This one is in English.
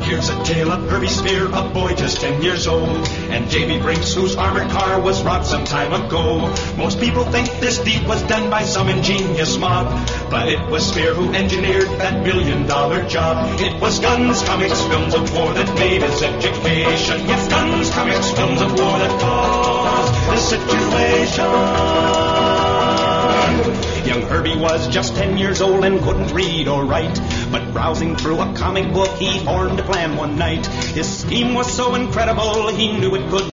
Here's a tale of Herbie Spear, a boy just 10 years old, and J.B. Brinks, whose armored car was robbed some time ago. Most people think this deed was done by some ingenious mob, but it was Spear who engineered that $1 million job. It was guns, comics, films of war that made his education. Yes, guns, comics, films of war that caused this situation. Young Herbie was just 10 years old and couldn't read or write, but browsing through a comic book he formed a plan one night. His scheme was so incredible he knew it could